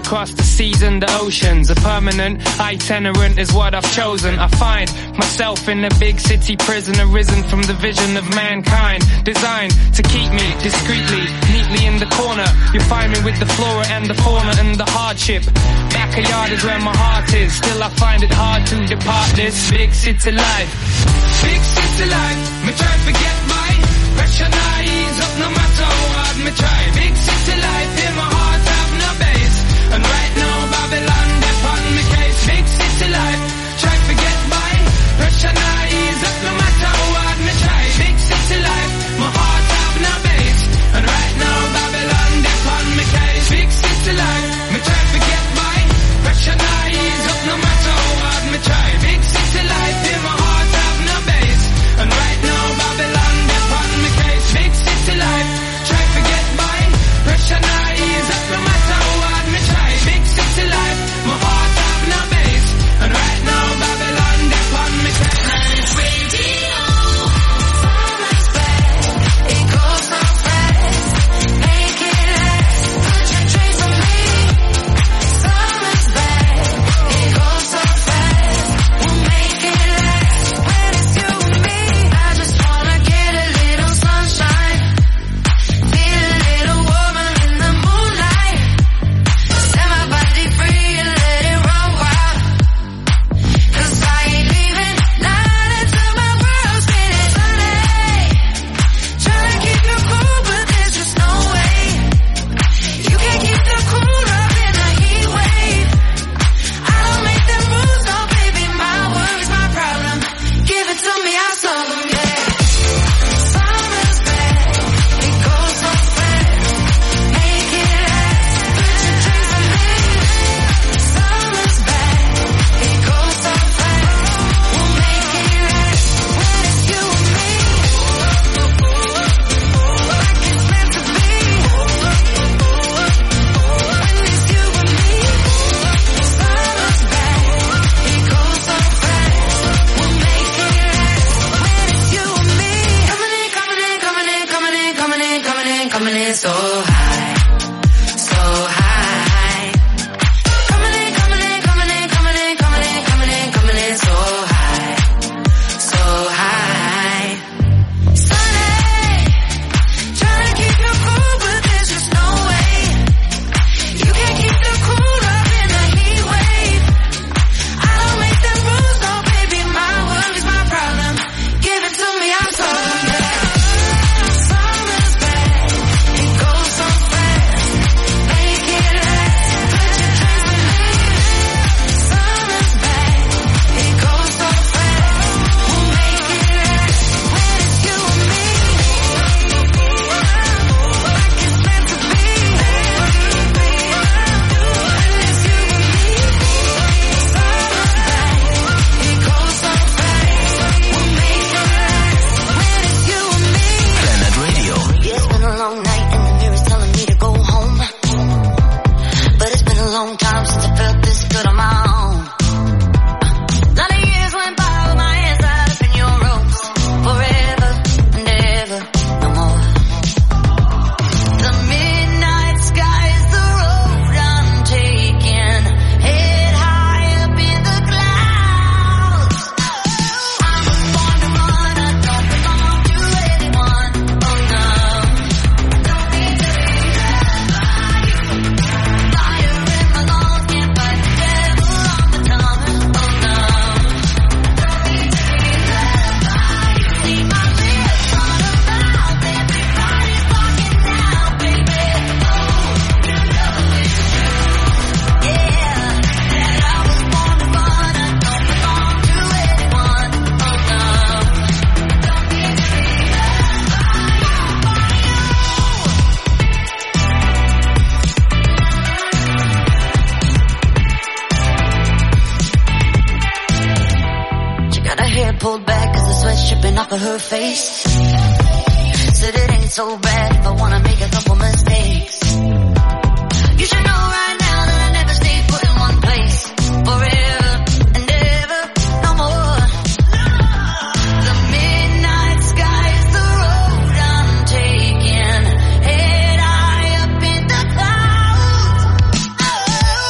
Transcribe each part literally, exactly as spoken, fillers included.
across the seas and the oceans. A permanent itinerant is what I've chosen. I find myself in a big city prison, arisen from the vision of mankind, designed to keep me discreetly, neatly in the corner. You find me with the flora and the fauna and the hardship. Backyard is where my heart is. Still I find it hard to depart this big city life. Big city life, me try to forget my pressure not ease up no matter how hard me try. Big city life, in my heart have no base. And right now Babylon upon me case. Big city life, try to forget my pressure not ease up no matter how hard me try. Big city life, my heart have no base. And right now Babylon upon me case. Big city life, me try to forget my pressure not ease up no matter how hard me try. Big city life, in my heart have no base. And right now Babylon upon me case. Big city life, try to forget my pressure not ease up no matter how hard me try. Big city life, my heart have no base. And right now Babylon upon me case. Radio, summer's back, it goes so fast. Make it last, put your trace on me. Summer's back, it goes so fast. We'll make it last when it's you and me. I just wanna get a little sunshine, feel a little warmer in the moonlight. Set my body free and let it run wild. 'Cause I ain't leaving, not until my world's getting sunny. Tryna keep you cool, but there's just no way. You can't keep the cool up in a heat wave. I don't make the rules, no baby, my worries, my problem. Give it to me, I'll solve them, yeah. Summer's back, it goes so fast. Make it last, put your trace on me. Summer's back, it goes so fast. We'll make it last when it's you and me. Like it's meant to be. When it's you and me. Summer's back, it goes so fast. We'll make it last when it's you and me. Coming in, coming in, coming in, coming in, coming in, coming in, coming in so high, so high. Coming in, coming in, coming in, coming in, coming in, coming in, coming in so high, so high. Sunny, trying to keep you cool, but there's just no way. You can't keep the cool up in a heat wave. I don't make the rules, no baby, my worries, my problem. Give it to me, I'll solve them, yeah. Summer's back, it goes so fast. Make it last, put your trace on me. Summer's back, it goes so fast. We'll make it last when it's you and me. Like it's meant to be. When it's you and me. Summer's back, it goes so fast. We'll make it last when it's you and me. Planet Radio. It's been a long night and the mirror's telling me to go home. But it's been a long time since I felt this good on my own. Lot of years went by with my hands tied up in your ropes. Forever and ever, no more. The midnight sky is the road I'm taking. Head high up in the clouds. I was born to run, I don't belong to anyone. Oh no. Don't need to be led by you. Fire in my lungs, can't fight the devil on the tongue. Oh no. Don't need to be led by you. See my lips on a mouth, everybody's walking down, baby. Oh, you know it's true. Yeah, that I was born to run, I don't belong to anyone. Oh no. Don't need to be led by you. She got her hair pulled back 'cause the sweat's dripping off of her face. Said it ain't so bad if I wanna make a couple mistakes. You should know right now that I never stay put in one place. Forever and ever, no more. The midnight sky is the road I'm taking. Head high up in the clouds. Oh,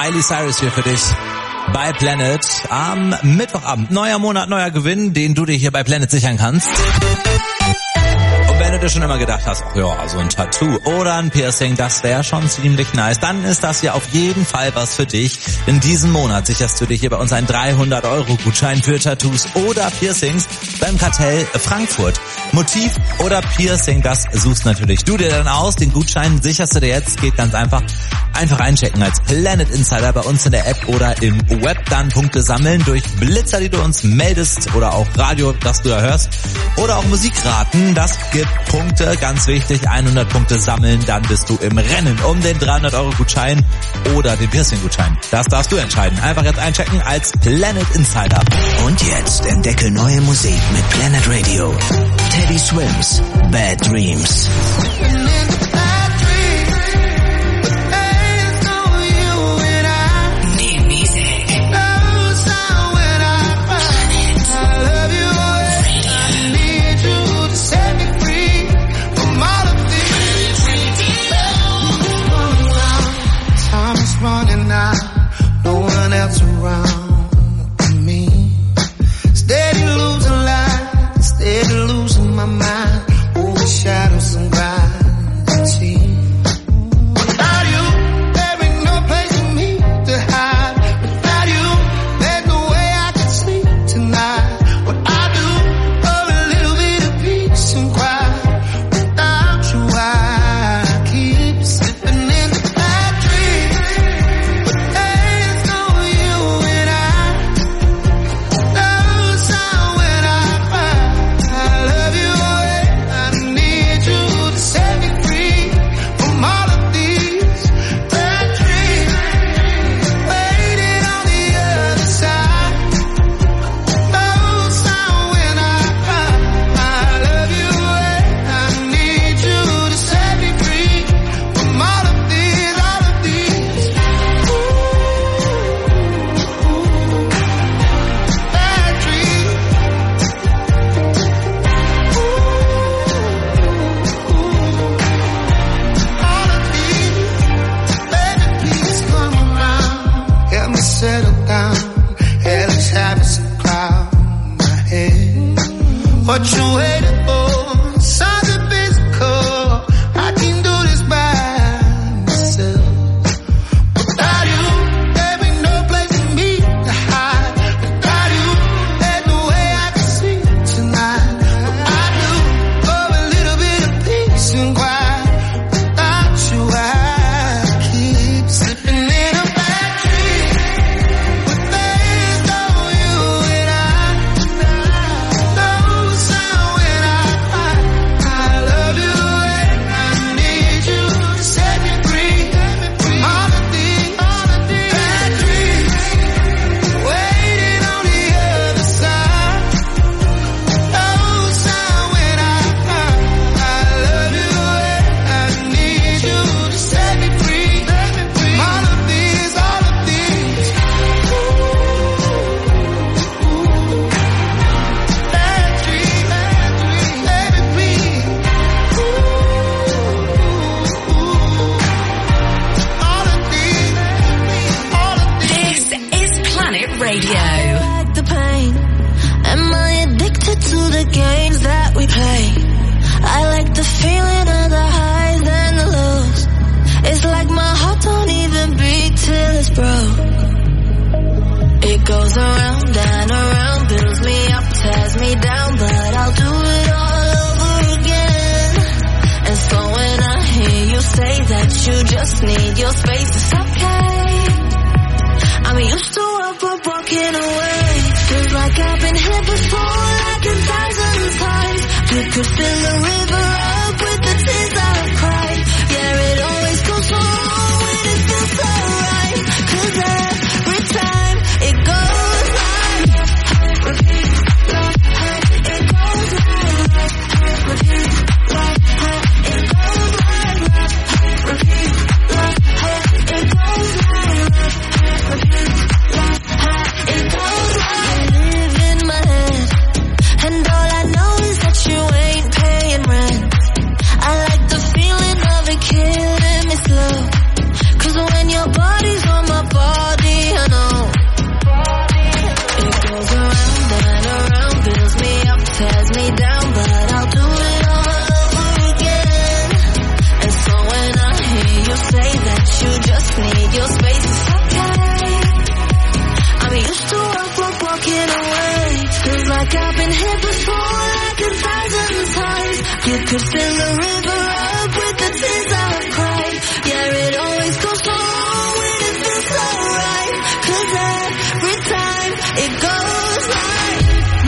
Miley Cyrus hier für dich bei Planet am Mittwochabend. Neuer Monat, neuer Gewinn, den du dir hier bei Planet sichern kannst. Und wenn du dir schon immer gedacht hast, ach ja, so ein Tattoo oder ein Piercing, das wäre schon ziemlich nice, dann ist das hier auf jeden Fall was für dich. In diesem Monat sicherst du dir hier bei uns einen dreihundert Euro Gutschein für Tattoos oder Piercings beim Kartell Frankfurt. Motiv oder Piercing, das suchst natürlich du dir dann aus. Den Gutschein sicherst du dir jetzt, geht ganz einfach. Einfach einchecken als Planet Insider bei uns in der App oder im Web, dann Punkte sammeln durch Blitzer, die du uns meldest oder auch Radio, das du da hörst. Oder auch Musikraten, das gibt Punkte, ganz wichtig, hundert Punkte sammeln, dann bist du im Rennen um den dreihundert Euro Gutschein oder den Piercing-Gutschein. Das darfst du entscheiden. Einfach jetzt einchecken als Planet Insider. Und jetzt entdecke neue Musik mit Planet Radio. Teddy Swims, Bad Dreams. Running out, no one else around me. Steady losing light, steady losing my mind. Over shadows and gravity. Without you, there ain't no place for me to hide. Without you, there's no way I can sleep tonight. What I do, oh, a little bit of peace and quiet. Without you, I keep slipping in the bad dreams. What you waiting for? Something physical. I can do this by myself. Without you, there ain't no place for me to hide. Without you, there's no way I can sleep tonight. What I do, oh, a little bit of peace and quiet. Without you, I keep slipping in a bad dream. But there's no you and I. No sound when I fight. I love you and I need you to set me free. All of these bad dreams waiting on the other side. No sound when I fight. I love you and I need you to set me free. All of these, all of these bad dreams, bad dreams, let me breathe. All of these, all of these. This is Planet Radio. I like the pain. Am I addicted to the games that we play? I like the feeling of the highs and the lows. It's like my heart don't even beat till it's broke. It goes around and around, builds me up, tears me down, but I'll do it all over again. And so when I hear you say that you just need your space, it's okay. I'm used to what we're walking away. Feels like I've been here before, like a thousand times. You could fill the river up with the tears I've cried. Yeah, it always goes so wrong when it feels so right. 'Cause every time it goes like been hit before like a thousand times. You could fill the river up with the tears I've cried. Yeah, it always goes wrong when it feels so right. 'Cause every time it goes right.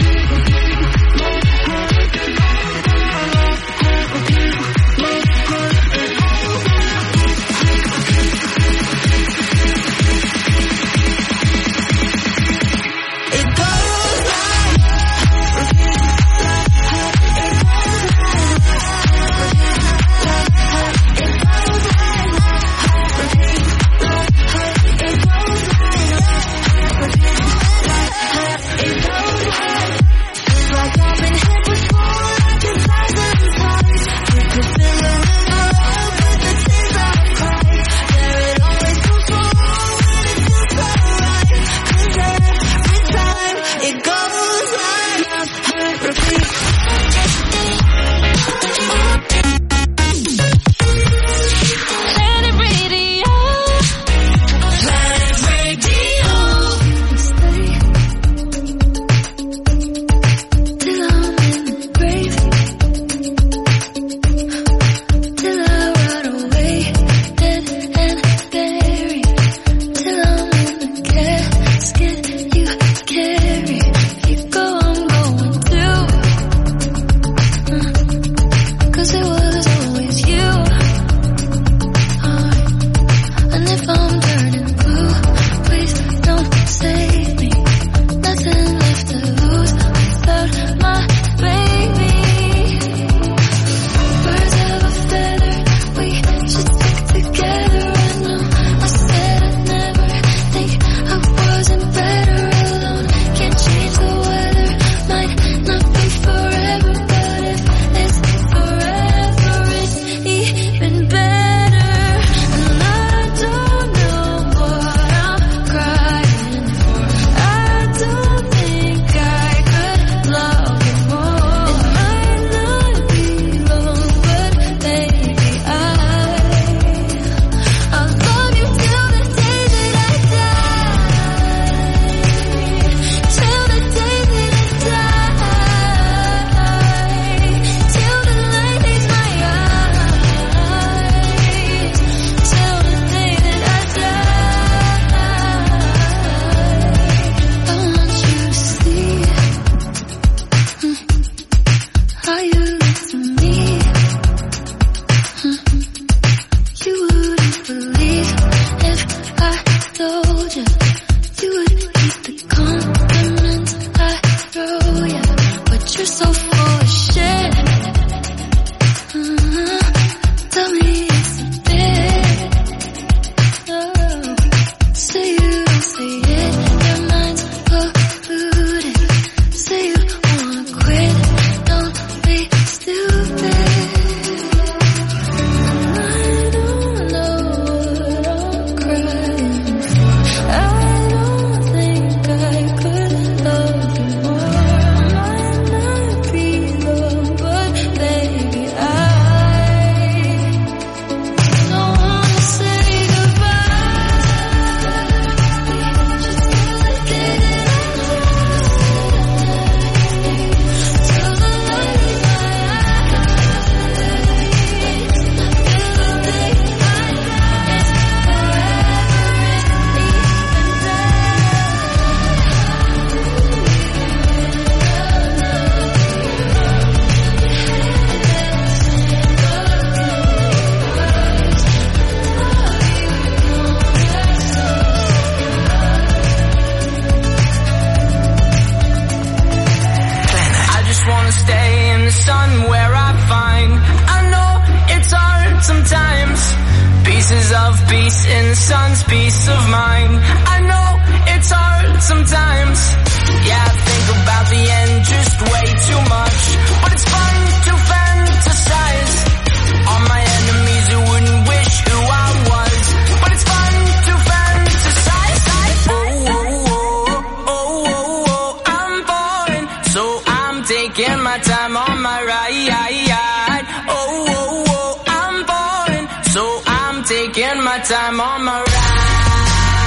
Time on my ride,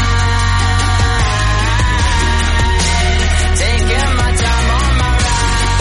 taking my time on my ride.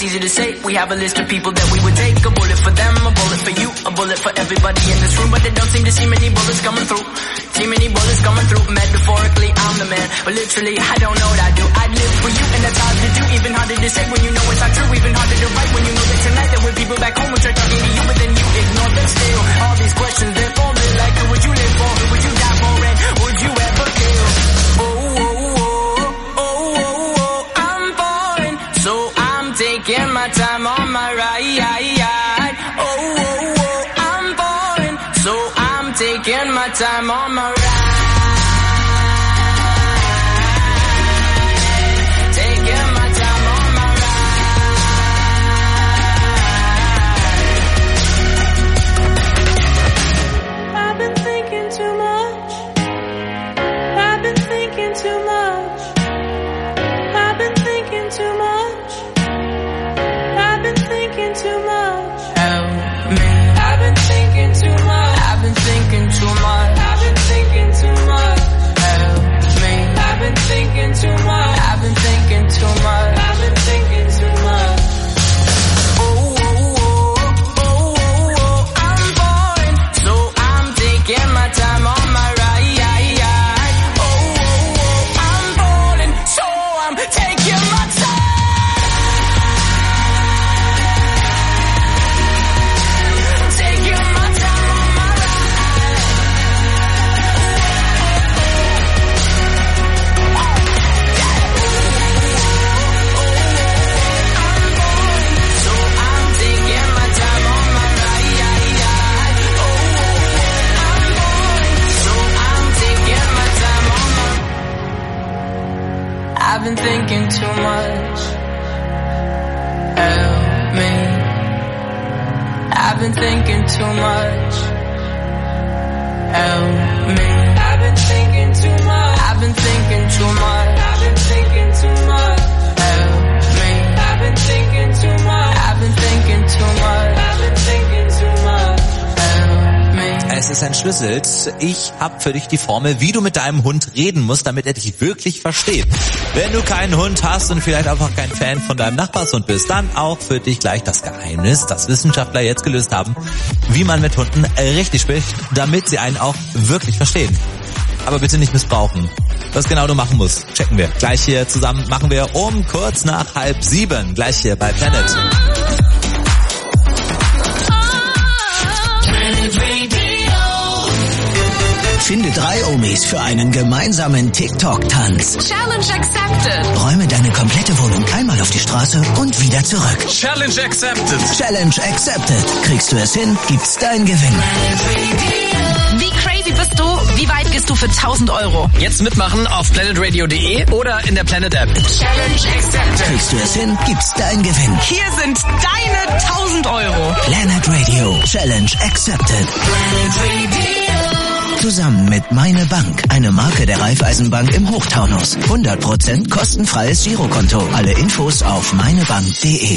it's easy to say. We have a list of people that we would take. A bullet for them, a bullet for you, a bullet for everybody in this room. But they don't seem to see many bullets coming through. See many bullets coming through. Metaphorically, I'm the man, but literally, I don't know what I do. I'd live for you, and that's hard to do. Even harder to say when you know it's not true. Even harder to write when you know that tonight there were people back home who tried talking to you, but then you ignore them still. All these questions, they're folded like who would you live for? Who would you die for? And would you ever kill? Oh, oh, oh, oh, oh, oh, I'm falling, so I'm taking my time on my ride. Oh, oh, oh, I'm falling, so I'm taking my time on my ride. I've been thinking too much. Help me. I've been thinking too much. Help me. I've been thinking too much. I've been thinking too much. I've been thinking too much. Help me. I've been thinking too much. I've been thinking too much. I've been thinking too much. Es ist entschlüsselt. Ich hab für dich die Formel, wie du mit deinem Hund reden musst, damit er dich wirklich versteht. Wenn du keinen Hund hast und vielleicht einfach kein Fan von deinem Nachbarshund bist, dann auch für dich gleich das Geheimnis, das Wissenschaftler jetzt gelöst haben, wie man mit Hunden richtig spricht, damit sie einen auch wirklich verstehen. Aber bitte nicht missbrauchen. Was genau du machen musst, checken wir. Gleich hier zusammen machen wir um kurz nach halb sieben. Gleich hier bei Planet. Finde drei Omis für einen gemeinsamen TikTok-Tanz. Challenge accepted. Räume deine komplette Wohnung einmal auf die Straße und wieder zurück. Challenge accepted. Challenge accepted. Kriegst du es hin, gibt's dein Gewinn. Wie crazy bist du? Wie weit gehst du für tausend Euro? Jetzt mitmachen auf planet radio punkt de oder in der Planet App. Challenge accepted. Kriegst du es hin, gibt's dein Gewinn. Hier sind deine tausend Euro. Planet Radio. Challenge accepted. Planet Radio. Zusammen mit Meine Bank, eine Marke der Raiffeisenbank im Hochtaunus. hundert Prozent kostenfreies Girokonto. Alle Infos auf meinebank punkt de.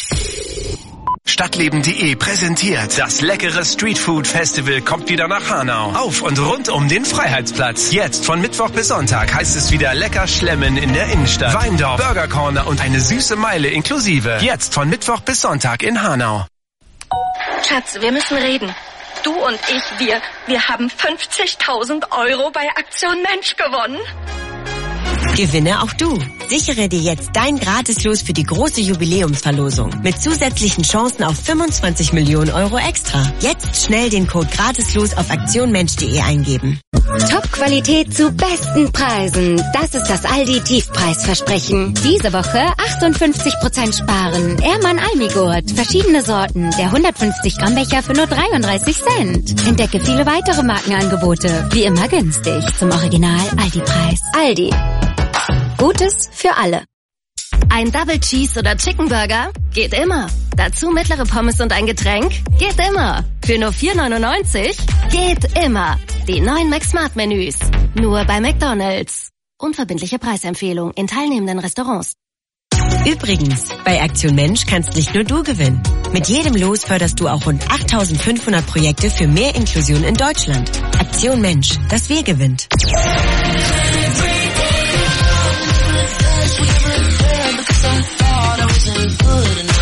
Stadtleben punkt de präsentiert. Das leckere Streetfood Festival kommt wieder nach Hanau. Auf und rund um den Freiheitsplatz. Jetzt von Mittwoch bis Sonntag heißt es wieder lecker schlemmen in der Innenstadt. Weindorf, Burger Corner und eine süße Meile inklusive. Jetzt von Mittwoch bis Sonntag in Hanau. Schatz, wir müssen reden. Du und ich, wir, wir haben fünfzigtausend Euro bei Aktion Mensch gewonnen. Gewinne auch du. Sichere dir jetzt dein Gratislos für die große Jubiläumsverlosung mit zusätzlichen Chancen auf fünfundzwanzig Millionen Euro extra. Jetzt schnell den Code Gratislos auf aktionmensch punkt de eingeben. Top-Qualität zu besten Preisen. Das ist das Aldi Tiefpreisversprechen. Diese Woche achtundfünfzig Prozent sparen. Ehrmann Almigurt. Verschiedene Sorten. Der hundertfünfzig Gramm Becher für nur dreiunddreißig Cent. Entdecke viele weitere Markenangebote. Wie immer günstig. Zum Original Aldi-Preis. Aldi. Gutes für alle. Ein Double Cheese oder Chicken Burger? Geht immer. Dazu mittlere Pommes und ein Getränk? Geht immer. Für nur vier neunundneunzig? Geht immer. Die neuen McSmart-Menüs. Nur bei McDonald's. Unverbindliche Preisempfehlung in teilnehmenden Restaurants. Übrigens, bei Aktion Mensch kannst nicht nur du gewinnen. Mit jedem Los förderst du auch rund achttausendfünfhundert Projekte für mehr Inklusion in Deutschland. Aktion Mensch, das Wir gewinnt. I wasn't good enough.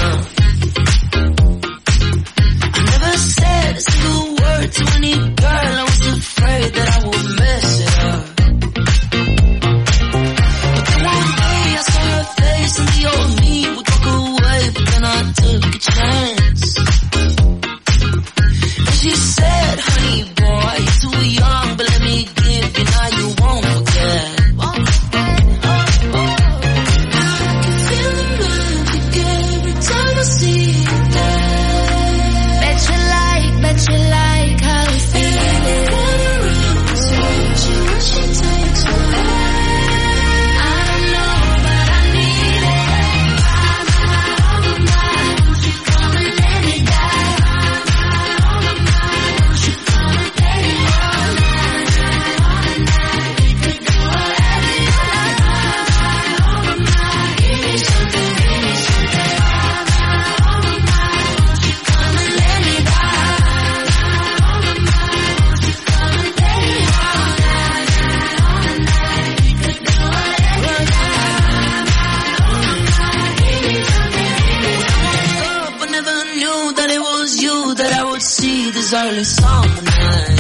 was early summer night.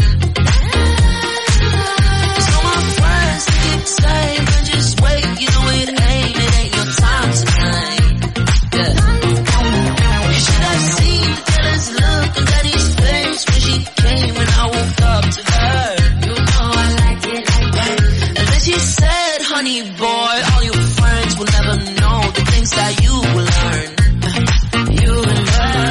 So my friends keep saying, but just wait, you know it ain't, it ain't your time tonight. Yeah. You should have seen the jealous look on Daddy's face when she came and I woke up to her. You know I like it like that. And then she said, honey boy, all your friends will never know the things that you will learn. You will learn.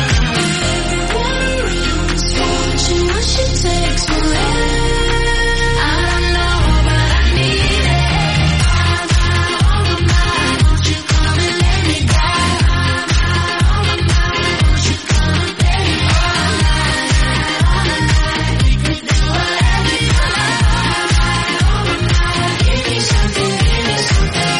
Watching what she takes away. I don't know, but I need it. Oh my, won't you come and let me die? Oh my, won't you come and let me all night, all night. We could do whatever you like. Oh my, give me something, give me something.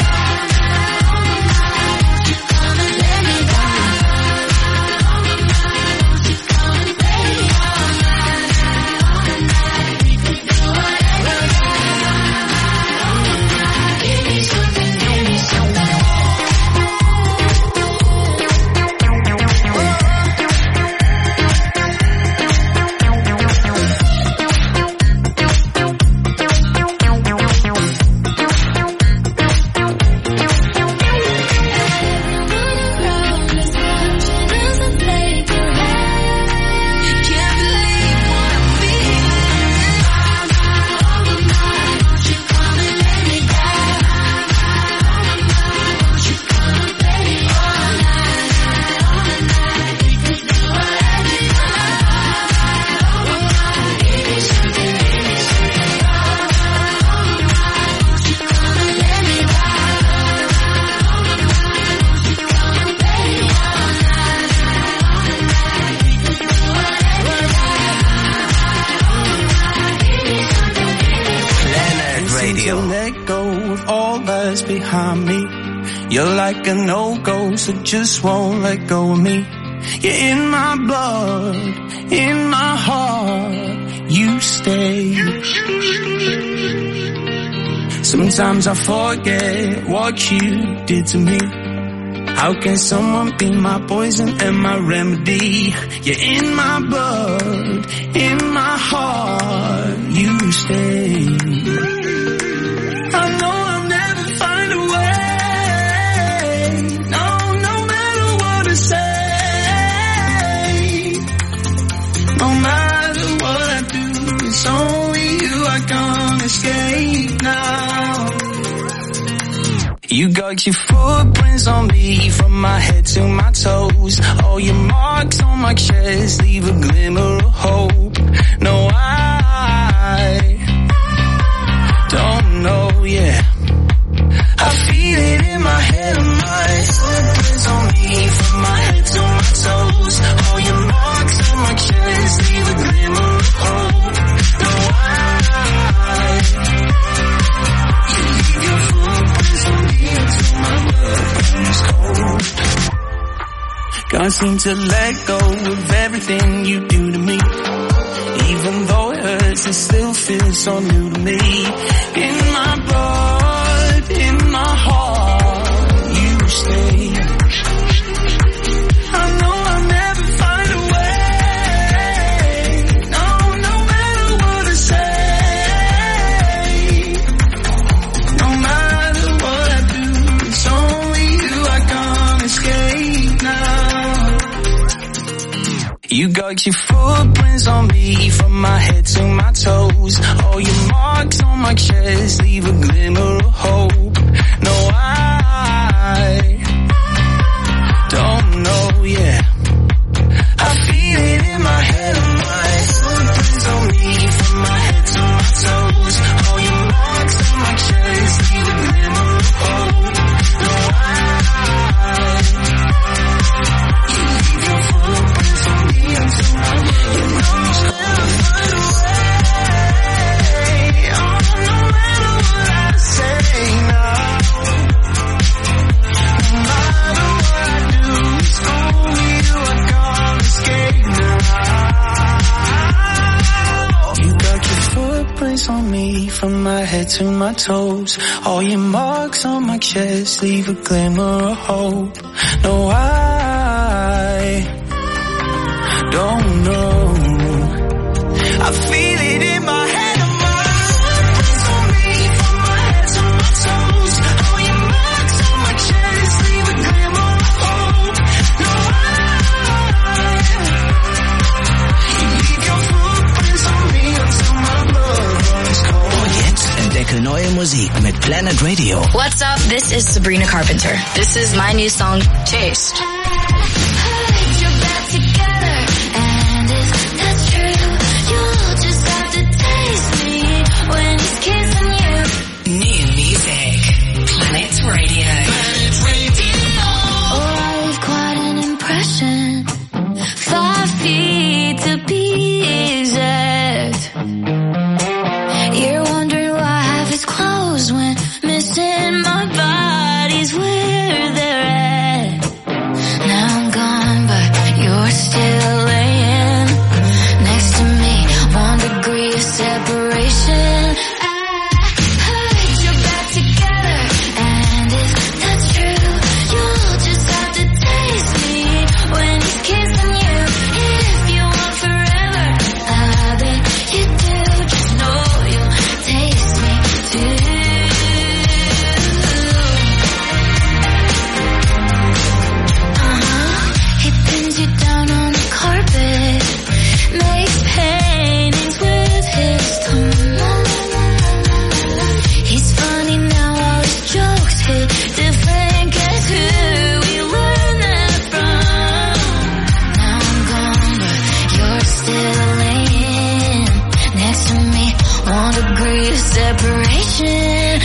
Behind me, you're like a no-go, so just won't let go of me. You're in my blood, in my heart, you stay. Sometimes I forget what you did to me. How can someone be my poison and my remedy? You're in my blood, in my heart, you stay. I know I'll never find a way. No, no matter what I say, no matter what I do, it's only you I can't escape now. You got your footprints on me from my head to my toes. All your marks on my chest leave a glimmer of hope. No, I don't know, yeah. I feel it in my head and my footprints on me from my head to my toes. All your marks on my chest leave a glimmer of hope. No, I you leave your footprints on me until my blood runs cold. Can't seem to let go of everything you do to me. Even though it hurts, it still feels so new to me. In my blood, in my heart, you stay. I know I'll never find a way. No, no matter what I say, no matter what I do, it's only you I can't escape now. You got your footprints on me from my head to my toes. All your marks on my chest leave a glimmer of hope. No, I don't know, yeah. I feel it in my head and my footprints on me from my head to my toes. All your marks on my chest leave a glimmer of hope. No, I you leave your footprints on me until my blood runs cold. On me from my head to my toes. All your marks on my chest leave a glimmer of hope. No, I don't know. Entdecke neue Musik mit Planet Radio. What's up? This is Sabrina Carpenter. This is my new song, Taste. New music. Planet Radio. Planet Radio. Oh, I leave quite an impression. Five feet to be exact. You're wondering why I have his clothes when missing my body's where they're at. Now I'm gone, but you're still laying next to me. One degree of separation. Separation.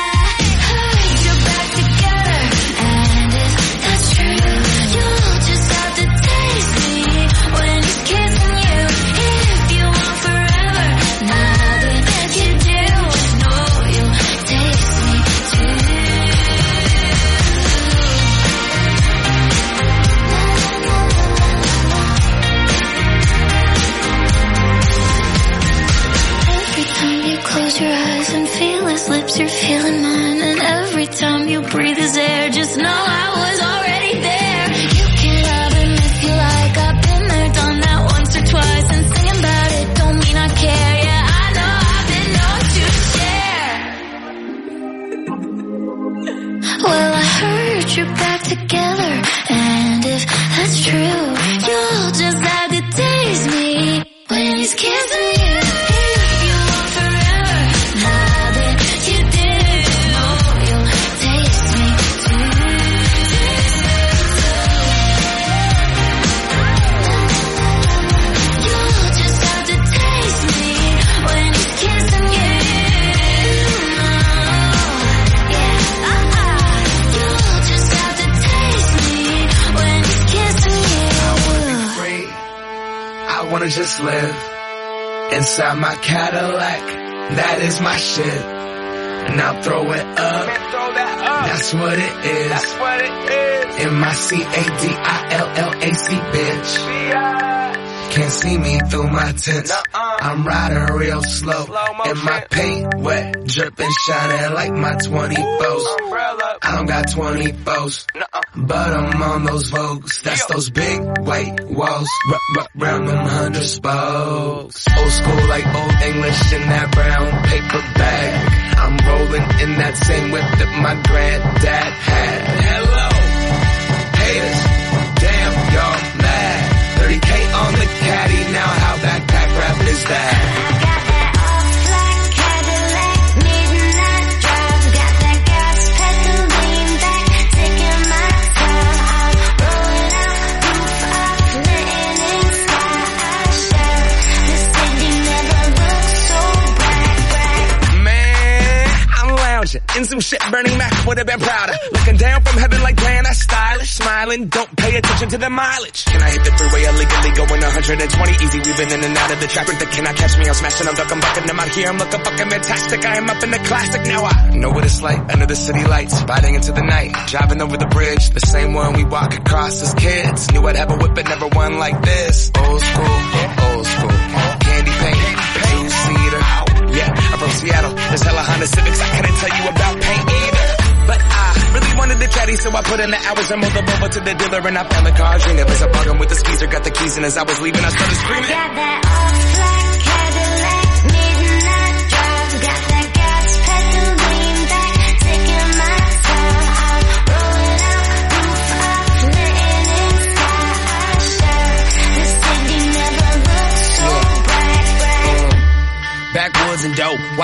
You're feeling mine, and every time you breathe his air, just know I was already there. You can love him if you like. I've been there, done that once or twice, and singing about it don't mean I care. Yeah, I know I've been known to share. Well, I heard you're back together, and if that's true, you'll just have to taste me when he's kissing you. I wanna just live inside my Cadillac. That is my shit. And I'll throw it up. That's what it is. That's what it is. In my C A D I L L A C, bitch. Can't see me through my tints. I'm riding real slow. And my paint wet, dripping, shining like my twenty-fours. I don't got twenty-fours, but I'm on those Vogues. That's those big white walls, r- r- round them hundred spokes. Old school like old English in that brown paper bag. I'm rolling in that same whip that my granddad had. Hello, haters, damn y'all mad. thirty K on the caddy, now how backpack rap is that? In some shit, Bernie Mac would have been prouder. Looking down from heaven like damn, that's stylish. Smiling, don't pay attention to the mileage. Can I hit the freeway illegally going one hundred twenty? Easy, weaving in and out of the traffic. That cannot catch me, I'm smashing, I'm ducking, bucking. I'm out here, I'm looking fucking fantastic. I am up in the classic, now I know what it's like under the city lights. Riding into the night, driving over the bridge. The same one we walk across as kids. Knew I'd have a whip, but never one like this. Old school, old school. Candy paint, two-seater. Yeah, I'm from Seattle. There's hella Honda Civics. I couldn't tell you about paint either. But I really wanted the caddy, so I put in the hours and moved over to the dealer, and I found the car. Dream it was a bargain with the skeezer. Got the keys, and as I was leaving, I started screaming. Got that all-black Cadillac, midnight drive. Got that gas pedal lean back, taking my time. I'm rolling out, roof up, letting it fly. Sure, the city never looks so bright, bright. Backwoods and dope, white hoes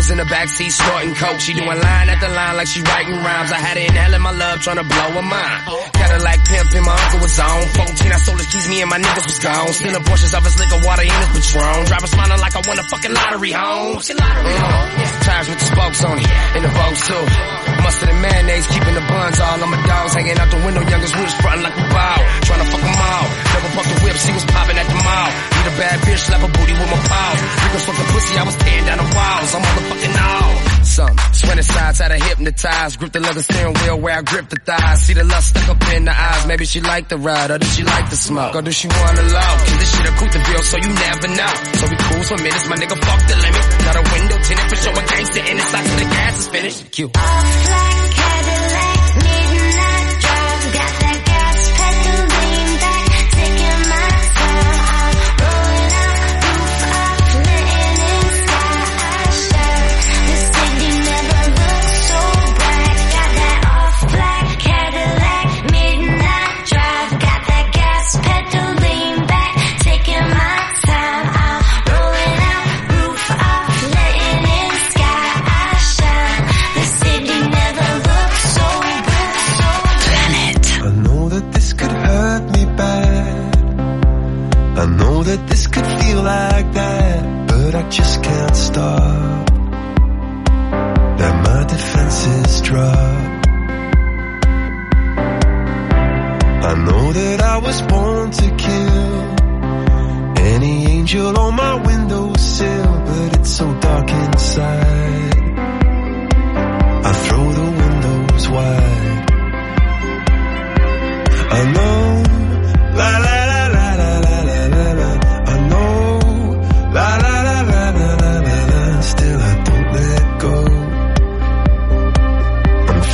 was in the backseat snorting coke. She doing line after line like she writing rhymes. I had her inhaling my love, trying to blow her mind. Cadillac pimpin', my uncle was on. fourteen, I sold his keys, me and my niggas was gone. Stealing portions of his liquor, water, and his Patron. Driver smiling like I won a fucking lottery home. Mm. Tires with the spokes on it, in the Vogue too. Mustard and mayonnaise, keeping the buns all on my dogs. Hanging out the window, youngest we was frontin' like we bow. Trying to fuck them all. Never buck the whip, she was popping at the mall. Need a bad bitch, slap a booty with my paws. Niggas fucking pussy, I was tearing down the walls. I'm motherfucking all. Some sweating sides, had her hypnotized. Grip the leather steering wheel where I grip the thighs. See the lust stuck up in the eyes. Maybe she liked the ride, or did she like the smoke? Or do she wanna love? Cause this shit a Couteville, so you never know. So we cruise for minutes, my nigga fuck the limit. Got a window tinted for showing gangster in it. Socks to the gas is finished. Cute. Off-black Cadillac, midnight drive. Got that gas pedal lean back, taking my time. I'm rolling out, roof up, letting in sky shine. The city never looked so bright. Got that off-black Cadillac, midnight drive. Got that gas pedal lean back, taking my time. I'm rolling out, roof up, letting in sky shine. The city never looked so bright, so Planet. I know that this could hurt me bad. I know that this could feel like that, but I just can't stop. Let my defenses drop. I know that I was born to kill any angel on my windowsill, but it's so dark inside. I throw the windows wide. I know, la la la la la la la la la. I know, la la la la la la la la. Still I don't let go. I'm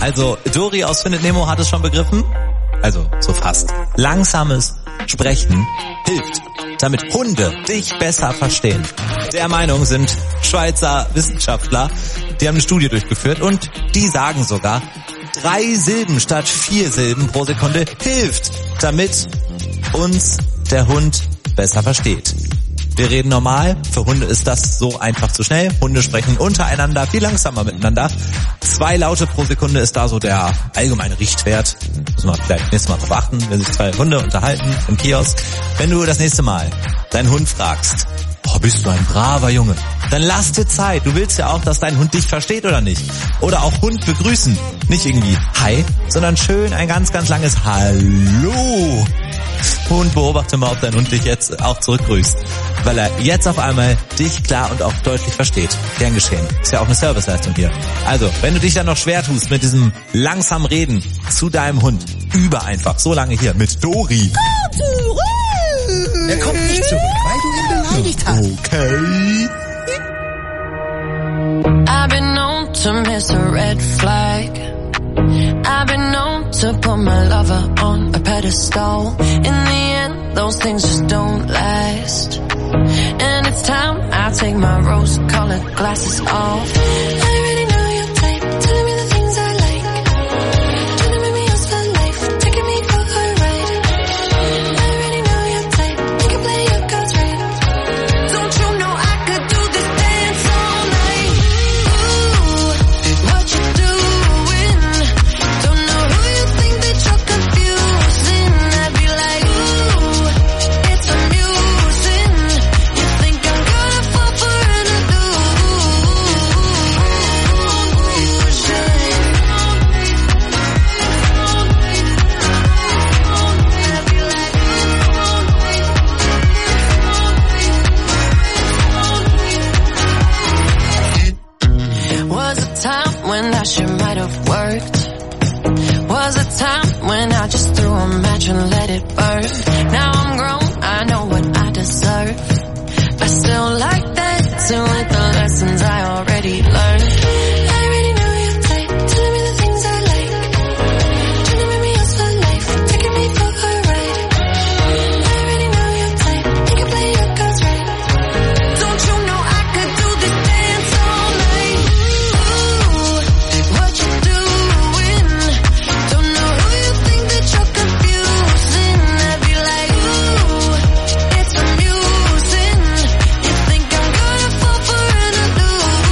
Also Dory aus Findet Nemo hat es schon begriffen. Also so fast. Langsames Sprechen hilft, damit Hunde dich besser verstehen. Der Meinung sind Schweizer Wissenschaftler, die haben eine Studie durchgeführt und die sagen sogar, drei Silben statt vier Silben pro Sekunde hilft, damit uns der Hund besser versteht. Wir reden normal, für Hunde ist das so einfach zu schnell. Hunde sprechen untereinander viel langsamer miteinander. Zwei Laute pro Sekunde ist da so der allgemeine Richtwert. Müssen wir vielleicht nächstes Mal drauf achten, wenn sich zwei Hunde unterhalten im Kiosk. Wenn du das nächste Mal deinen Hund fragst, boah, bist du ein braver Junge, dann lass dir Zeit. Du willst ja auch, dass dein Hund dich versteht oder nicht. Oder auch Hund begrüßen. Nicht irgendwie Hi, sondern schön ein ganz, ganz langes Hallo. Und beobachte mal, ob dein Hund dich jetzt auch zurückgrüßt. Weil er jetzt auf einmal dich klar und auch deutlich versteht. Gern geschehen. Ist ja auch eine Serviceleistung hier. Also, wenn du dich dann noch schwer tust mit diesem langsamen Reden zu deinem Hund, übe einfach so lange hier mit Dory. Er kommt nicht zurück, weil du ihn beleidigt hast. Okay. I've been known to miss a red flag. I've been known to put my lover on a pedestal. In the end, those things just don't last. And it's time I take my rose-colored glasses off. I already know your type, telling me the things I like. Trying to make me yours for life, taking me for a ride. I already know your type, you can play your cards right. Don't you know I could do this dance all night? Ooh, what you doing? Don't know who you think that you're confusing. I'd be like, ooh, it's amusing. You think I'm gonna fall for an illusion? Was a time when that shit might have worked. Was a time when I just threw a match and let it burn. Now I'm grown, I know what I deserve. I still like that too with the lessons I already learned. I already know your type, telling me the things I like. Trying to make me yours for life, taking me for a ride. I already know your type, you can play your cards right. Don't you know I could do this dance all night? Ooh, what you doing? Don't know who you think that you're confusing. I'd be like, ooh, it's amusing. You think I'm gonna fall for an illusion?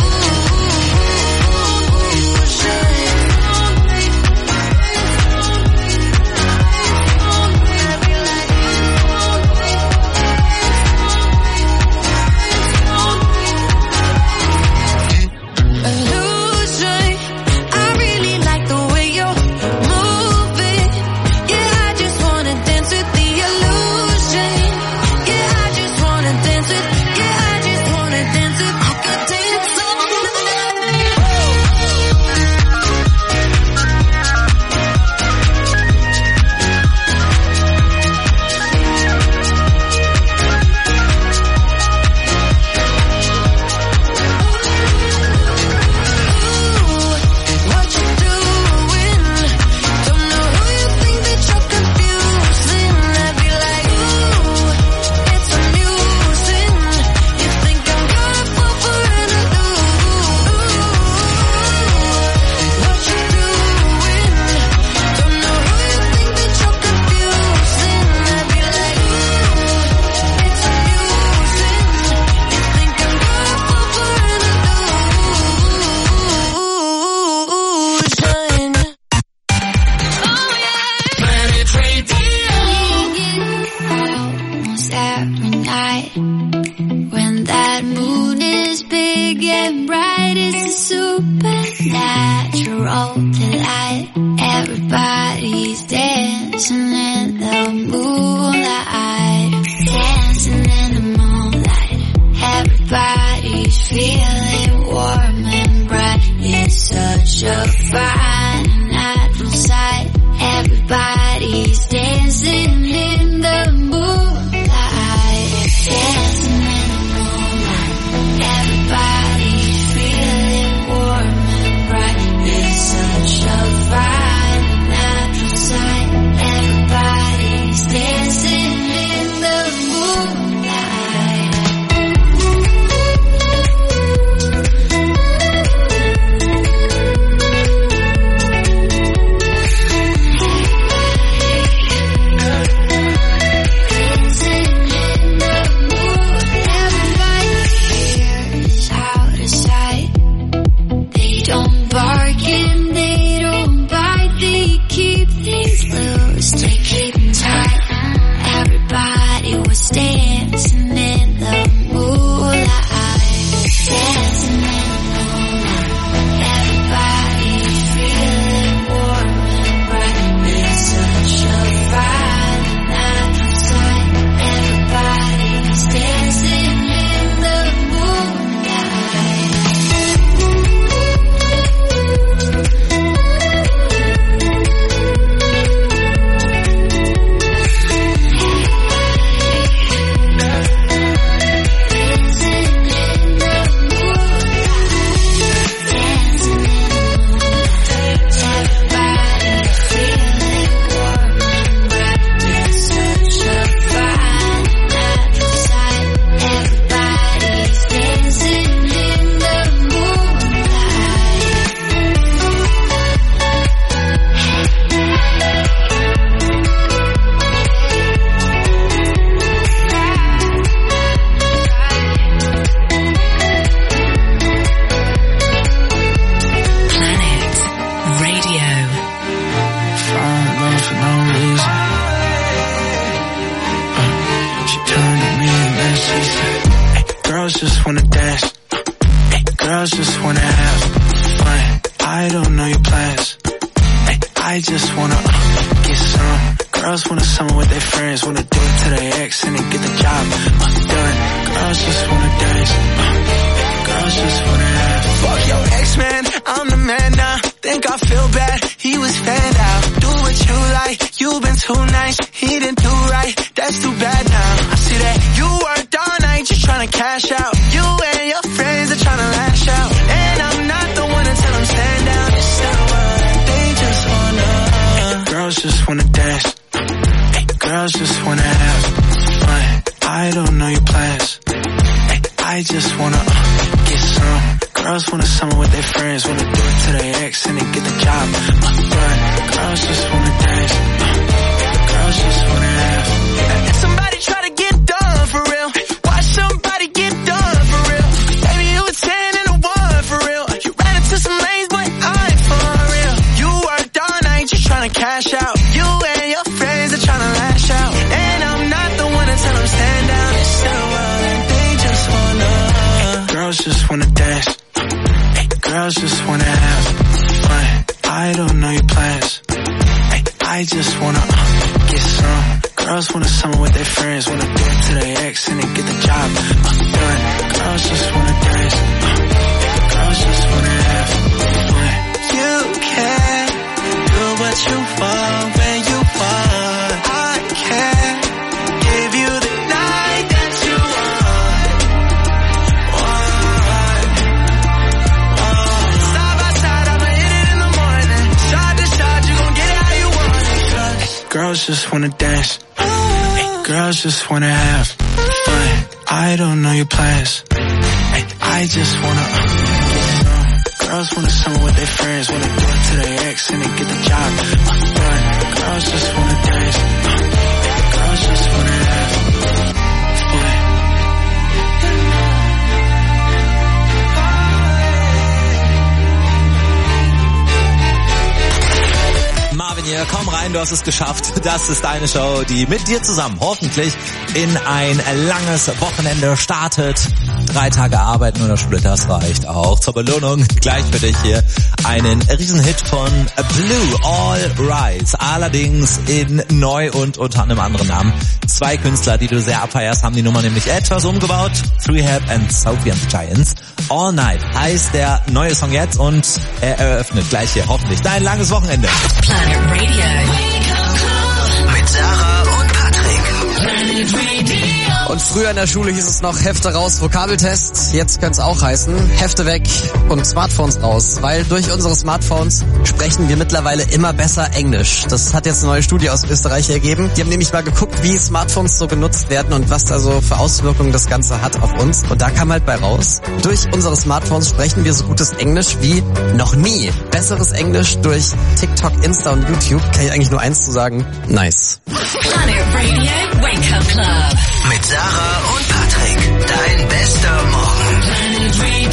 Illusion. I really like the way you're moving. Yeah, I just wanna dance with the illusion. Yeah, I just wanna dance with. Yeah, I just wanna dance with. I could dance all what you doing? Don't know who you think that you're confusing. I'd be like, ooh, it's amusing. You think I'm gonna fall for an illusion? What you doing? Don't know who you think that you're confusing. I'd be like, ooh, it's amusing. You think I'm gonna fall for an illusion? Planet Radio. Almost every night when that moon is big and bright, it's a supernatural delight. Everybody's dancing in the moonlight, dancing in the moonlight. Everybody's feeling warm and bright. It's such a fine natural sight. Everybody's dancing in the moonlight, dancing in the moonlight. Everybody's feeling warm and bright. It's such Girls just wanna dance. Ay, girls just wanna have fun. I don't know your plans. Ay, I just wanna uh, get some. Girls wanna summer with their friends, wanna do it to their ex and then get the job uh, done. Girls just wanna dance. Uh, girls just wanna have. Fuck your ex, man. I'm the man now. Think I feel bad. He was fanned out. Do what you like. You've been too nice. He didn't do right. That's too bad now. I see that you worked all night just trying to cash out. You and your friends are trying to lash out. And I'm not the one to tell them stand down. It's not what they just wanna. Girls just wanna dance. Ay, girls just wanna have fun. I don't know your plans. Ay, I just wanna uh, get some. Girls wanna summer with their friends, wanna do it to their ex and then get the job uh, done. Girls just wanna dance. Uh, girls just wanna have. Somebody try to get done for real. Watch somebody get done for real. Baby, you a ten and a one for real. You ran into some lanes, but I ain't for real. You worked all night just trying to cash out. You and your friends are trying to lash out. And I'm not the one to tell them stand down. It's the world and they just wanna. Girls just wanna dance. Girls just wanna have fun. I don't know your plans. Ay, I just wanna uh, get some. Girls wanna summer with their friends, wanna do it to their ex and then get the job uh, done. Girls just wanna dance. Uh, girls just wanna have fun. You can do what you want when you want. I can give you the night that you want. Want. Side by side, I'ma hit it in the morning. Side to side, you gon' get it how you want it. 'Cause girls just wanna dance. Ay, girls just wanna have fun. I don't know your plans. Ay, I just wanna uh, get some. Girls wanna summer with their friends, wanna do it to their ex and then get the job uh, done. Girls just wanna dance. Uh, girls just wanna have fun. Marvin hier, komm rein, du hast es geschafft. Das ist deine Show, die mit dir zusammen hoffentlich in ein langes Wochenende startet. Drei Tage arbeiten oder Schule, das reicht auch. Zur Belohnung gleich für dich hier einen Riesenhit von Blue, All Rise. Allerdings in neu und unter einem anderen Namen. Zwei Künstler, die du sehr abfeierst, haben die Nummer nämlich etwas umgebaut. Three Hab and Sophie and the Giants. All Night heißt der neue Song jetzt und er eröffnet gleich hier hoffentlich dein langes Wochenende. Planet Radio. Mit Sarah und Patrick. Planet Radio. Und früher in der Schule hieß es noch Hefte raus, Vokabeltest. Jetzt könnte es auch heißen Hefte weg und Smartphones raus. Weil durch unsere Smartphones sprechen wir mittlerweile immer besser Englisch. Das hat jetzt eine neue Studie aus Österreich ergeben. Die haben nämlich mal geguckt, wie Smartphones so genutzt werden und was da so für Auswirkungen das Ganze hat auf uns. Und da kam halt bei raus, durch unsere Smartphones sprechen wir so gutes Englisch wie noch nie. Besseres Englisch durch TikTok, Insta und YouTube. Kann ich eigentlich nur eins zu sagen. Nice. Planet Radio Wake Up Club. Mit Sarah und Patrick. Dein bester Morgen. Planet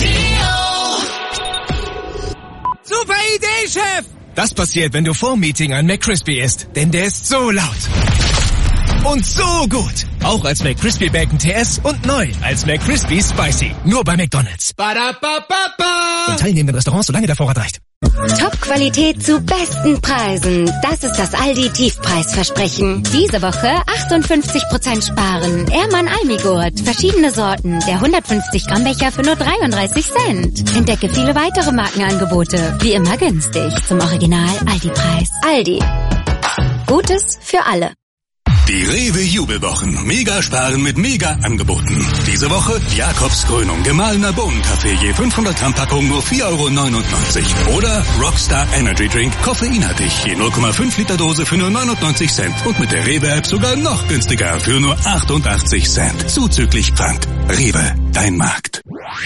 Radio. Super Idee, Chef! Das passiert, wenn du vor dem Meeting ein McCrispy isst. Denn der ist so laut. Und so gut. Auch als McCrispy Bacon T S und neu als McCrispy Spicy. Nur bei McDonald's. Ba-da-ba-ba-ba. In teilnehmenden Restaurants, solange der Vorrat reicht. Top-Qualität zu besten Preisen. Das ist das Aldi Tiefpreisversprechen. Diese Woche achtundfünfzig Prozent sparen. Ehrmann Almigurt. Verschiedene Sorten. Der hundertfünfzig Gramm Becher für nur dreiunddreißig Cent. Entdecke viele weitere Markenangebote. Wie immer günstig. Zum Original Aldi-Preis. Aldi. Gutes für alle. Die Rewe-Jubelwochen. Mega sparen mit Mega-Angeboten. Diese Woche Jakobskrönung. Gemahlener Bohnenkaffee je fünfhundert Gramm Packung nur vier Euro neunundneunzig. Oder Rockstar Energy Drink koffeinhaltig je null Komma fünf Liter Dose für nur neunundneunzig Cent. Und mit der Rewe-App sogar noch günstiger für nur achtundachtzig Cent. Zuzüglich Pfand. Rewe, dein Markt.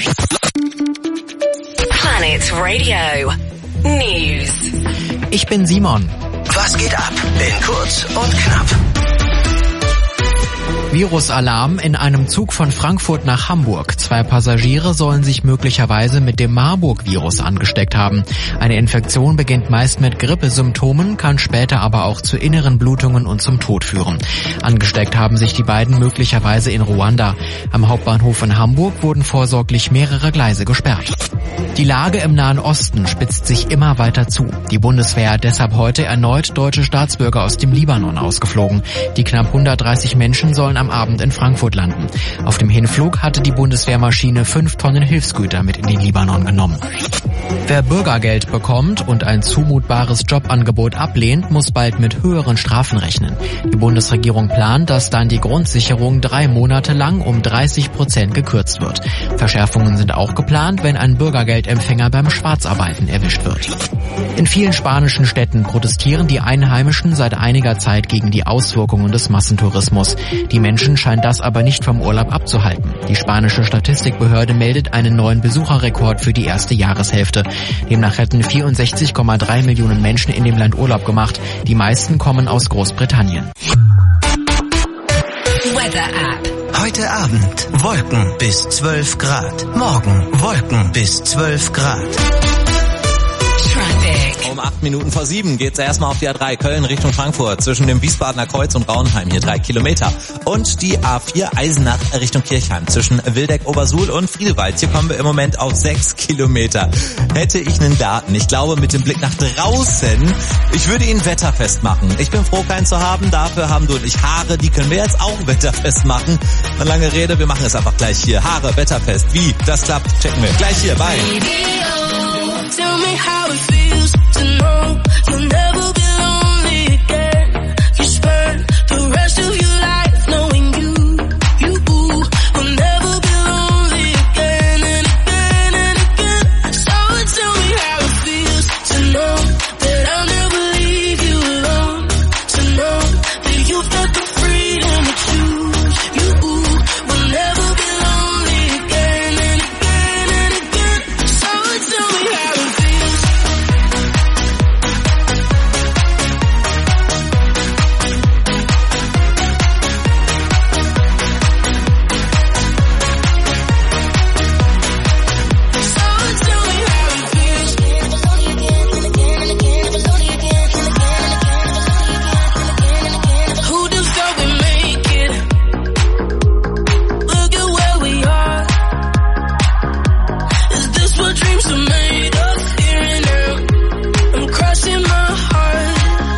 Planet Radio News. Ich bin Simon. Was geht ab? In kurz und knapp. Wie Virusalarm in einem Zug von Frankfurt nach Hamburg. Zwei Passagiere sollen sich möglicherweise mit dem Marburg-Virus angesteckt haben. Eine Infektion beginnt meist mit Grippesymptomen, kann später aber auch zu inneren Blutungen und zum Tod führen. Angesteckt haben sich die beiden möglicherweise in Ruanda. Am Hauptbahnhof in Hamburg wurden vorsorglich mehrere Gleise gesperrt. Die Lage im Nahen Osten spitzt sich immer weiter zu. Die Bundeswehr hat deshalb heute erneut deutsche Staatsbürger aus dem Libanon ausgeflogen. Die knapp hundertdreißig Menschen sollen am Abend in Frankfurt landen. Auf dem Hinflug hatte die Bundeswehrmaschine fünf Tonnen Hilfsgüter mit in den Libanon genommen. Wer Bürgergeld bekommt und ein zumutbares Jobangebot ablehnt, muss bald mit höheren Strafen rechnen. Die Bundesregierung plant, dass dann die Grundsicherung drei Monate lang um dreißig Prozent gekürzt wird. Verschärfungen sind auch geplant, wenn ein Bürgergeldempfänger beim Schwarzarbeiten erwischt wird. In vielen spanischen Städten protestieren die Einheimischen seit einiger Zeit gegen die Auswirkungen des Massentourismus. Die Menschen scheinen das aber nicht vom Urlaub abzuhalten. Die spanische Statistikbehörde meldet einen neuen Besucherrekord für die erste Jahreshälfte. Demnach hätten vierundsechzig Komma drei Millionen Menschen in dem Land Urlaub gemacht. Die meisten kommen aus Großbritannien. Weather App. Heute Abend Wolken bis zwölf Grad. Morgen Wolken bis zwölf Grad. Um acht Minuten vor sieben geht's erstmal auf die A drei Köln Richtung Frankfurt zwischen dem Wiesbadener Kreuz und Raunheim, hier drei Kilometer. Und die A vier Eisenach Richtung Kirchheim zwischen Wildeck-Obersuhl und Friedewald. Hier kommen wir im Moment auf sechs Kilometer. Hätte ich einen Daten, ich glaube mit dem Blick nach draußen, ich würde ihn wetterfest machen. Ich bin froh, keinen zu haben. Dafür haben du und ich Haare, die können wir jetzt auch wetterfest machen. Eine lange Rede, wir machen es einfach gleich hier. Haare, wetterfest. Wie? Das klappt, checken wir. Gleich hier bei. Tell me how it feels to know you'll never be lonely again. You spend the rest of your life knowing you, you will never be lonely again and again and again. So tell me how it feels to know that I'll never leave you alone. To know that you've got the freedom to choose. You will never be lonely again and again and again. So tell me how it feels. Who just thought we make it? Look at where we are. Is this what dreams are made of? Here and now, I'm crossing my heart.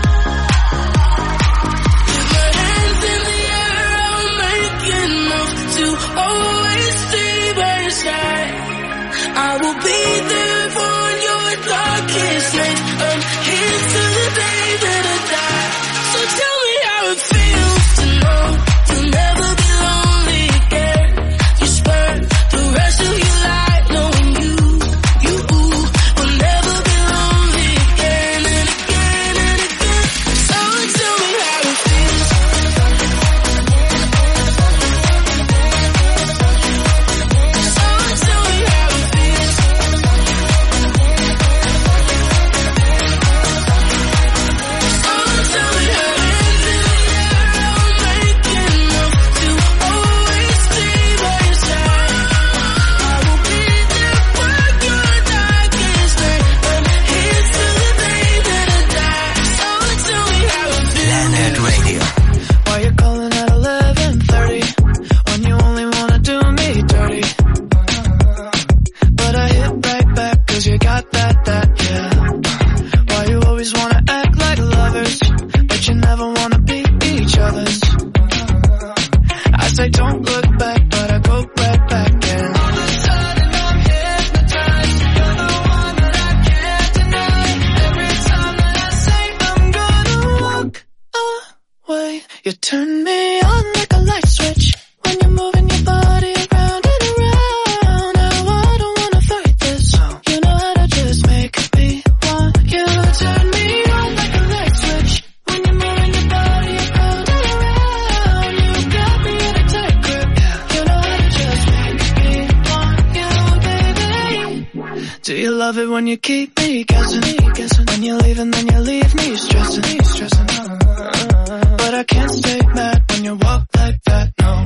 With my hands in the air, I'll make enough to always stay by your side. I will be there for your darkest night. I'm here till the day that I die. So tell me how it feels to know you'll never be lonely again. You spend the rest of your life knowing you, you will never be lonely again and again and again. So tell me how it feels. So tell me how it feels. Planet Radio. Why you calling at eleven thirty when you only wanna do me dirty? But I hit right back 'cause you got that, that, yeah. Why you always wanna act like lovers, but you never wanna be each other's? I say don't look back, but I go right back and all of a sudden I'm hypnotized. You're the one that I can't deny. Every time that I say I'm gonna walk away, you turn me on like a light switch when you're moving your body around and around. Now I don't wanna fight this. You know how to just make me want you. Turn me on like a light switch when you're moving your body around and around. You got me in a tight grip. You know how to just make me want you, baby. Do you love it when you keep me guessing? When you leave and then you leave me stressing. But I can't stay mad when you walk like that, no.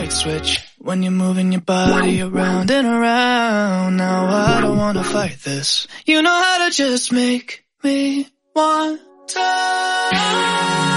light switch when you're moving your body around and around. Now I don't wanna fight this. You know how to just make me want to.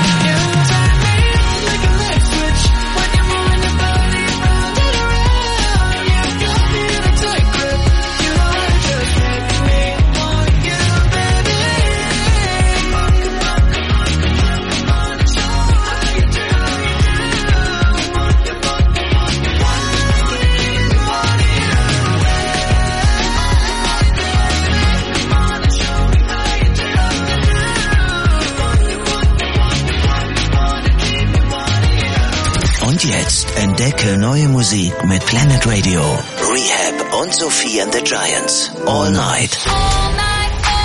Und jetzt entdecke neue Musik mit Planet Radio. Rehab und Sophie and the Giants. All Night. All night.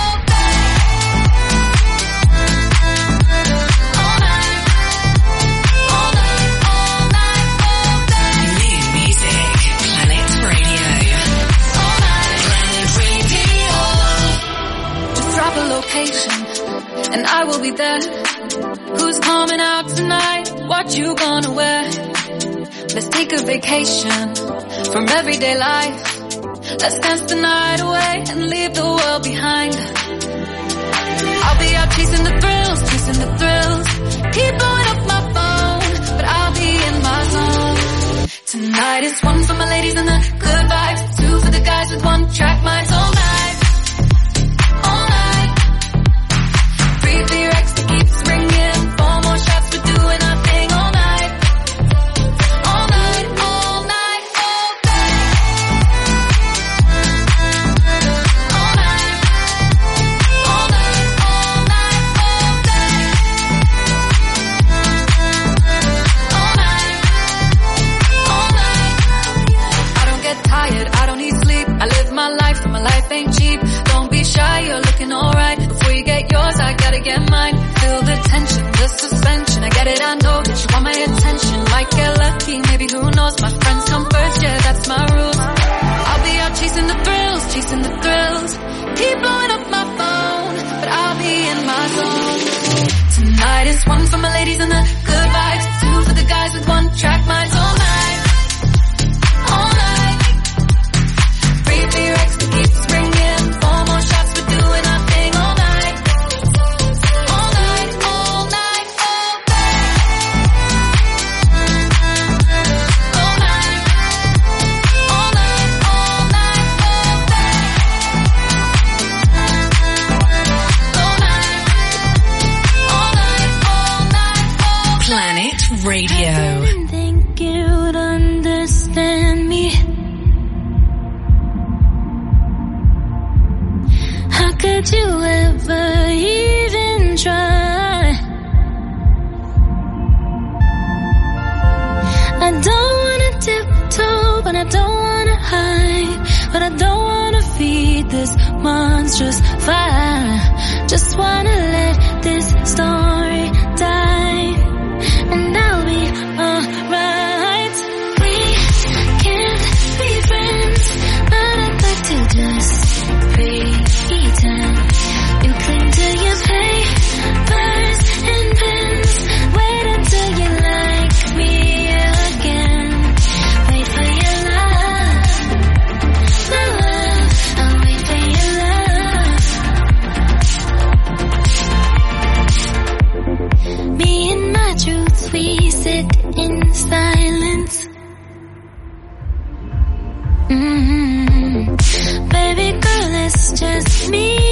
And I will be there. Who's coming out tonight? What you gonna wear? Let's take a vacation from everyday life. Let's dance the night away and leave the world behind. I'll be out chasing the thrills, chasing the thrills. Keep blowing up my phone, but I'll be in my zone. Tonight is one for my ladies and the good vibes, two for the guys with one track minds all night. You're looking alright. Before you get yours, I gotta get mine. Feel the tension, the suspension. I get it, I know that you want my attention. Might get lucky, maybe who knows. My friends come first, yeah, that's my rules. I'll be out chasing the thrills, chasing the thrills. Keep blowing up my phone, but I'll be in my zone. Tonight is one for my ladies and the good vibes, two for the guys with one track minds all night. All night. Free for your ex that keeps ringing. Four more shots. Radio. I didn't think you'd understand me. How could you ever even try? I don't wanna tiptoe, but I don't wanna hide. But I don't wanna feed this monstrous fire. Just wanna let this story die. And I'll be alright. We can't be friends, but I'd like to just pretend. You cling to your papers and pens. Wait until you like me again. Wait for your love, my love. I'll wait for your love. Me and my truth, we sit in silence. Mm-hmm. Baby girl, it's just me